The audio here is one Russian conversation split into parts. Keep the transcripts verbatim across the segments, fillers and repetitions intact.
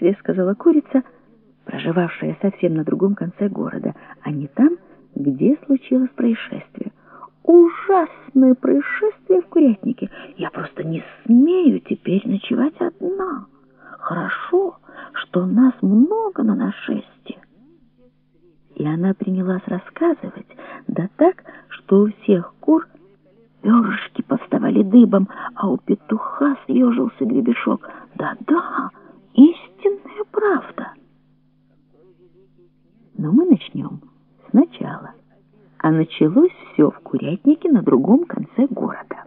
происшествие», — сказала курица, проживавшая совсем на другом конце города, а не там, где случилось происшествие. «Ужасное происшествие в курятнике. Я просто не смею теперь ночевать одна. Хорошо, что нас много на нашествие». И она принялась рассказывать, да так, что у всех кур перышки повставали дыбом, а у петуха съежился гребешок. Да-да, истинная правда. Но мы начнем сначала. А началось все в курятнике на другом конце города.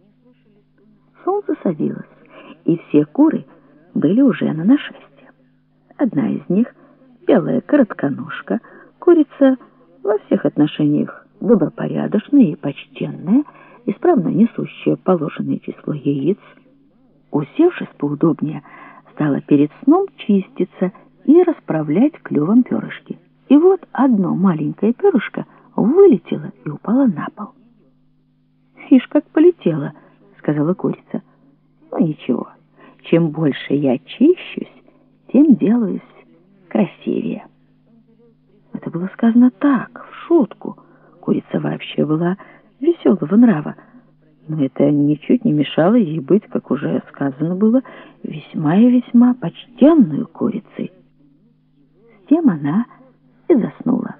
Солнце садилось, и все куры были уже на нашествии. Одна из них, белая коротконожка, курица во всех отношениях добропорядочная и почтенная, исправно несущая положенное число яиц, усевшись поудобнее, стала перед сном чиститься и расправлять клювом перышки. И вот одно маленькое перышко вылетело и упало на пол. «Ишь, как полетело», — сказала курица. «Ну ничего, чем больше я чищусь, тем делаюсь красивее». Это было сказано так, в шутку. Курица вообще была веселого нрава, но это ничуть не мешало ей быть, как уже сказано было, весьма и весьма почтенной курицей. С тем она и заснула.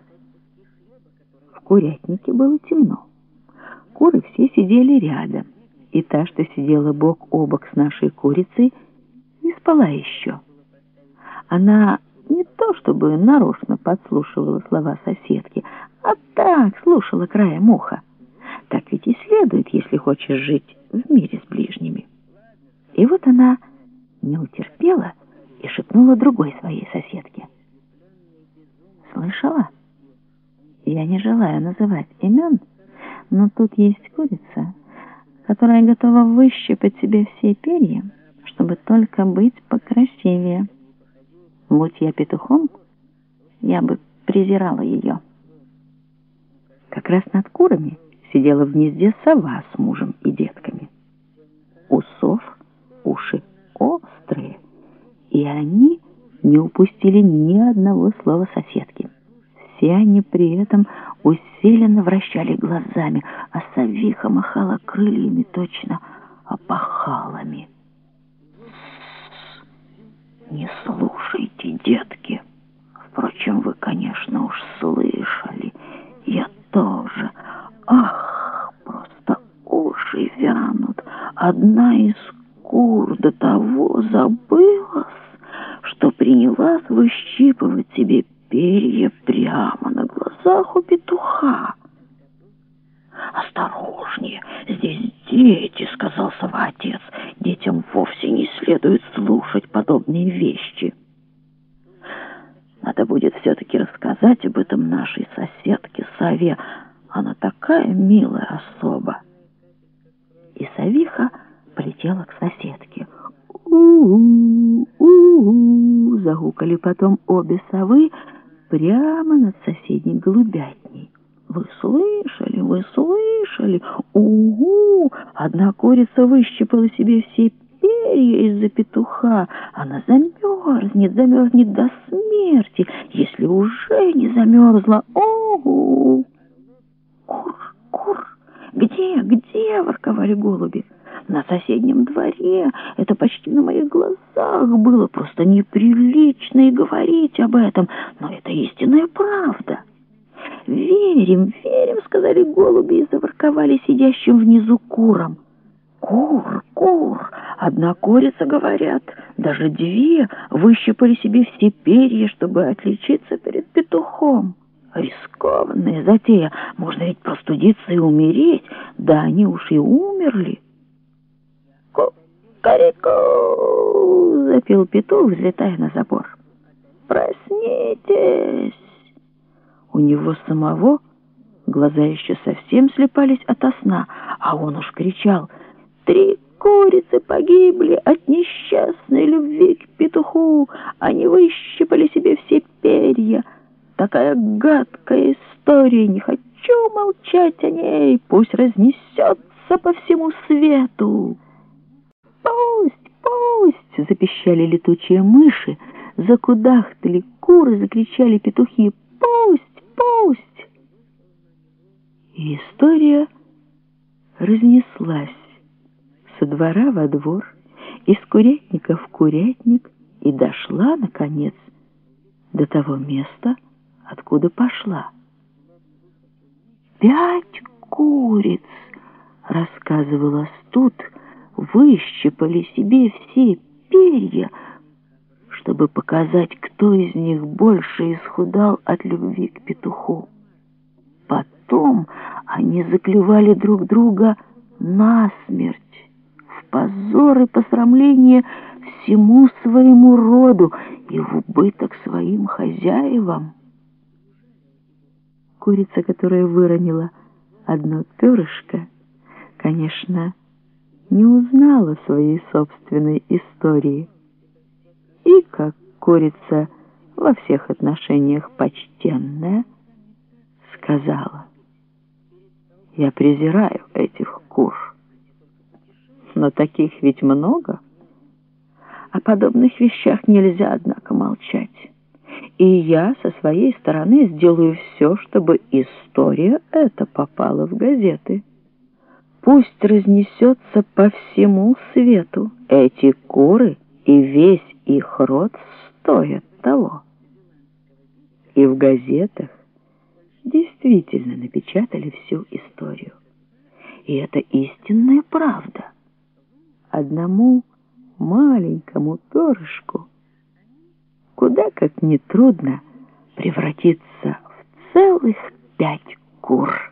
В курятнике было темно. Куры все сидели рядом, и та, что сидела бок о бок с нашей курицей, не спала еще. Она не то чтобы нарочно подслушивала слова соседки, а так слушала краем уха. Так ведь и следует, если хочешь жить в мире с ближними. И вот она не утерпела и шепнула другой своей соседке. «Слышала? Я не желаю называть имен, но тут есть курица, которая готова выщипать себе все перья, чтобы только быть покрасивее. Будь я петухом, я бы презирала ее». Как раз над курами сидела в гнезде сова с мужем и детками. У сов уши острые, и они не упустили ни одного слова соседки. Все они при этом усиленно вращали глазами, а совиха махала крыльями точно опахалами. «Не слушайте, детки. Впрочем, вы, конечно, уж слышали. Я тоже. Ах, просто уши вянут. Одна из кур до того забылась, что принялась выщипывать себе перья прямо на глазах у петуха». «Осторожнее, здесь дети», — сказал сова-отец. «Детям вовсе не следует слушать подобные вещи». «Надо будет все-таки рассказать об этом нашей соседке сове. Она такая милая особа». И совиха полетела к соседке. «У-у-у, у-у-у», загукали потом обе совы прямо над соседней голубятней. «Вы слышали, вы слышали? Угу!» Одна курица выщипала себе все перья из-за петуха. Она замерзнет, замерзнет до смерти, если уже не замерзла. Угу! «Кур, кур! Где, где?» — ворковали голуби. «На соседнем дворе. Это почти на моих глазах было. Просто неприлично и говорить об этом. Но это истинная правда». «Верим, верим», — сказали голуби и заворковали сидящим внизу курам. «Кур, кур! Одна курица, говорят, даже две выщипали себе все перья, чтобы отличиться перед петухом. Рискованная затея, можно ведь простудиться и умереть, да они уж и умерли». «Ку-ка-рику!» — запел петух, взлетая на забор. «Проснитесь!» У него самого глаза еще совсем слепались ото сна, а он уж кричал: «Три курицы погибли от несчастной любви к петуху, они выщипали себе все перья. Такая гадкая история, не хочу молчать о ней, пусть разнесется по всему свету». «Пусть, пусть!» — запищали летучие мыши, Закудахтали куры, закричали петухи: «Пусть! Пусть!» И история разнеслась со двора во двор, из курятника в курятник и дошла, наконец, до того места, откуда пошла. «Пять куриц, — рассказывал Астут, — выщипали себе все перья, чтобы показать, кто из них больше исхудал от любви к петуху. Потом они заклевали друг друга насмерть, в позор и посрамление всему своему роду и в убыток своим хозяевам». Курица, которая выронила одно перышко, конечно, не узнала своей собственной истории. И, как курица во всех отношениях почтенная, сказала: «Я презираю этих кур, но таких ведь много. О подобных вещах нельзя, однако, молчать. И я со своей стороны сделаю все, чтобы история эта попала в газеты. Пусть разнесется по всему свету. Эти куры и весь их род стоят того». И в газетах действительно напечатали всю историю. И это истинная правда. Одному маленькому перышку куда как нетрудно превратиться в целых пять кур.